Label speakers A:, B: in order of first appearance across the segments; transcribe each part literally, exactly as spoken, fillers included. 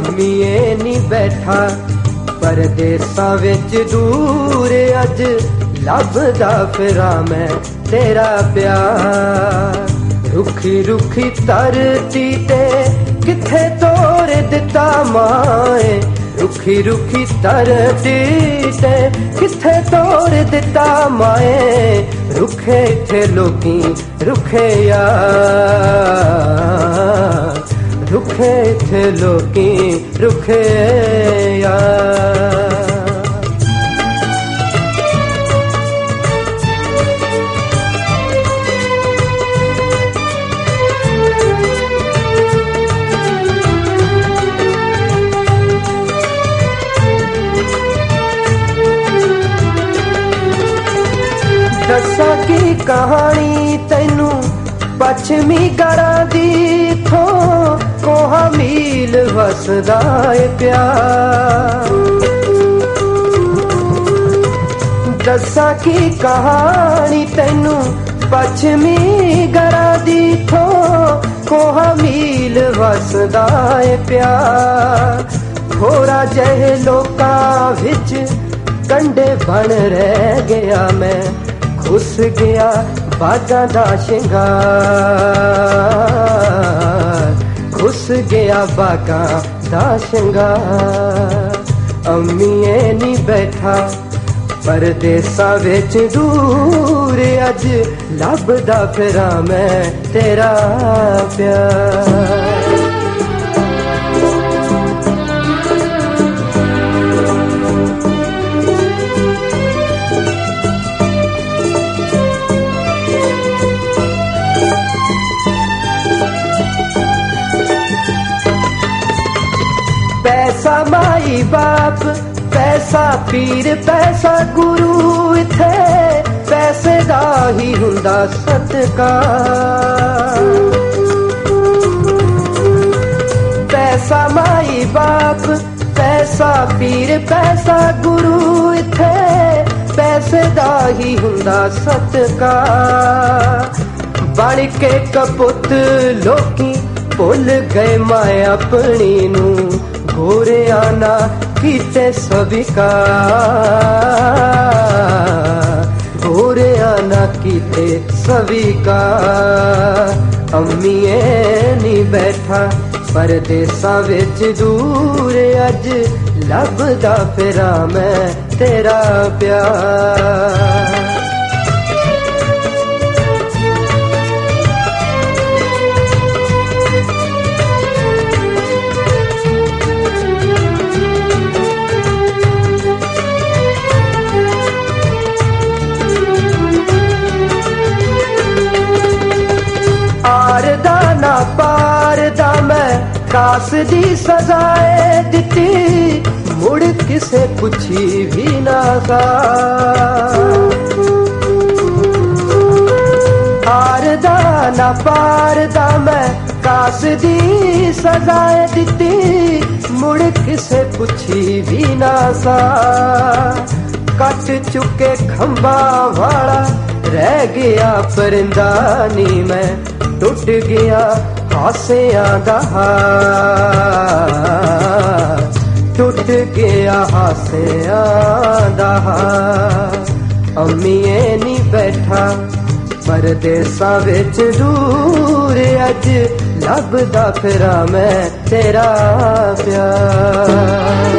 A: ਅੰਮੀਏ ਨੀ ਬੈਠਾ ਪਰਦੇਸਾਂ ਵਿੱਚ ਦੂਰ, ਅੱਜ ਲੱਭਦਾ ਫਿਰਾਂ ਮੈਂ ਤੇਰਾ ਪਿਆਰ। ਰੁੱਖੀ ਰੁੱਖੀ ਧਰਤੀ ਤੇ ਕਿੱਥੇ ਤੋਰ ਦਿੱਤਾ ਮਾਏ, ਰੁੱਖੀ ਰੁੱਖੀ ਧਰਤੀ ਤੇ ਕਿੱਥੇ ਤੋਰ ਦਿੱਤਾ ਮਾਏ। ਰੁੱਖੇ ਇੱਥੇ ਲੋਕੀ ਰੁੱਖੇ ਯਾਰ, ਰੁੱਖੇ ਇੱਥੇ ਲੋਕੀ ਰੁੱਖੇ ਯਾਰ। ਦੱਸਾਂ ਕੀ ਕਹਾਣੀ ਤੈਨੂੰ ਪੱਛਮੀ ਗਰਾਂ ਦੀ, ਥੋਂ ਕੋਹਾਂ ਮੀਲ ਵਸਦਾ ਏ ਪਿਆਰ। ਦੱਸਾਂ ਕੀ ਕਹਾਣੀ ਤੈਨੂੰ ਪੱਛਮੀ ਗਰਾਂ ਦੀ, ਥੋਂ ਕੋਹਾਂ ਮੀਲ ਵਸਦਾ ਏ ਪਿਆਰ। ਥੋੜਾ ਜਿਹੇ ਲੋਕਾਂ ਵਿੱਚ ਕੰਡੇ ਬਣ ਰਹਿ ਗਿਆ ਮੈਂ, ਘੁਸ ਗਿਆ ਬਾਗਾਂ ਦਾ ਸ਼ਿੰਗਾਰ, ਘੁਸ ਗਿਆ ਬਾਗਾਂ ਦਾ ਸ਼ਿੰਗਾਰ। ਅੰਮੀਏ ਨੀ ਬੈਠਾ ਪਰਦੇਸਾਂ ਵਿੱਚ ਦੂਰ, ਅੱਜ ਲੱਭਦਾ ਫਿਰਾਂ ਮੈਂ ਤੇਰਾ ਪਿਆਰ। पैसा माई बाप, पैसा पीर, पैसा गुरु, इत्थे पैसे दा ही हुंदा सत्कार। पैसा माई बाप, पैसा पीर, पैसा गुरु, इत्थे पैसे दा ही हुंदा सत्कार। बण के कपुत लोकी भुल गए मां अपनी नू, गोरियां ना कीते स्वीकार, गोरियां ना कीते स्वीकार। अंमीए नी बैठा परदेसां विच दूर, अज लभदा फिरां मैं तेरा प्यार। पार दा मैं कास दी सजाए दिती, मुड़ किसे पुछी भी ना सा। हार दा ना पार दा मैं कास दी सजाए दिती, मुड़ किसे पुछी भी ना सा। कट चुके खंबा वाला रह गया परिंदा नी मैं, टुट गया हासियां दा हार, टुट गया हासियां दा हार। अंमीए नी बैठा परदेसां विच दूर, अज लभदा फिरां मैं तेरा प्यार।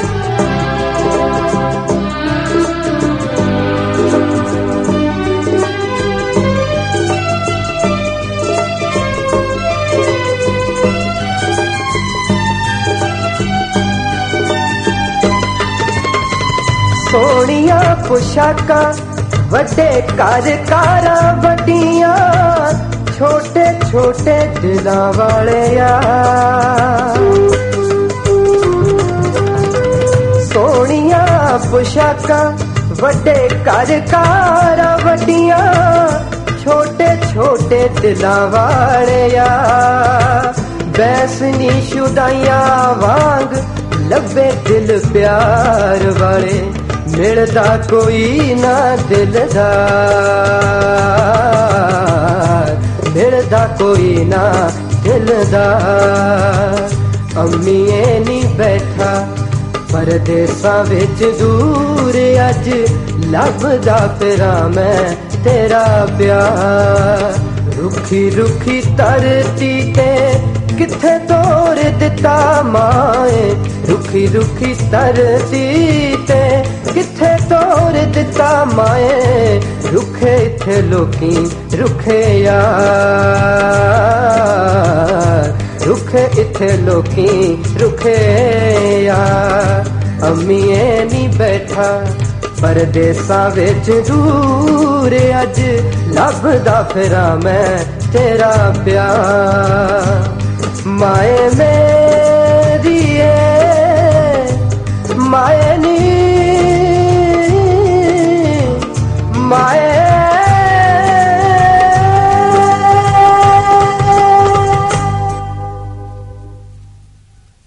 A: सोनिया पोशाका वड्डे घर कारां वड्डियां, छोटे छोटे दिलां वाले यार। सोनिया पोशाका वड्डे घर कारां वड्डियां, छोटे छोटे दिलां वाले यार। बैसनी शुदाइयां वांग लबे दिल प्यार वाले, मिलदा कोई ना दिलदार, मिलदा कोई ना दिलदार। ਅੰਮੀਏ ਨੀ ਬੈਠਾ ਪਰਦੇਸਾਂ ਵਿੱਚ ਦੂਰ ਅੱਜ ਲੱਭਦਾ ਫਿਰਾਂ ਮੈਂ ਤੇਰਾ ਪਿਆਰ ਰੁੱਖੀ ਰੁੱਖੀ ਧਰਤੀ ਤੇ ਕਿੱਥੇ ਤੋਰ ਦਿੱਤਾ ਮਾਏ ਰੁੱਖੀ ਰੁੱਖੀ ਧਰਤੀ ਤੇ ਕਿੱਥੇ ਤੋਰ ਦਿੱਤਾ ਮਾਏ ਰੁੱਖੇ ਇੱਥੇ ਲੋਕੀ ਰੁੱਖੇ ਯਾਰ ਰੁੱਖੇ ਇੱਥੇ ਲੋਕੀ ਰੁੱਖੇ ਯਾਰ ਅੰਮੀਏ ਨੀ ਬੈਠਾ ਪਰਦੇਸਾਂ ਵਿੱਚ ਦੂਰ ਅੱਜ ਲੱਭਦਾ ਫਿਰਾਂ ਮੈਂ ਤੇਰਾ ਪਿਆਰ ਮਾਏ ਮੇਰੀ ਏ ਮਾਏ ਨੀ ਮਾਏ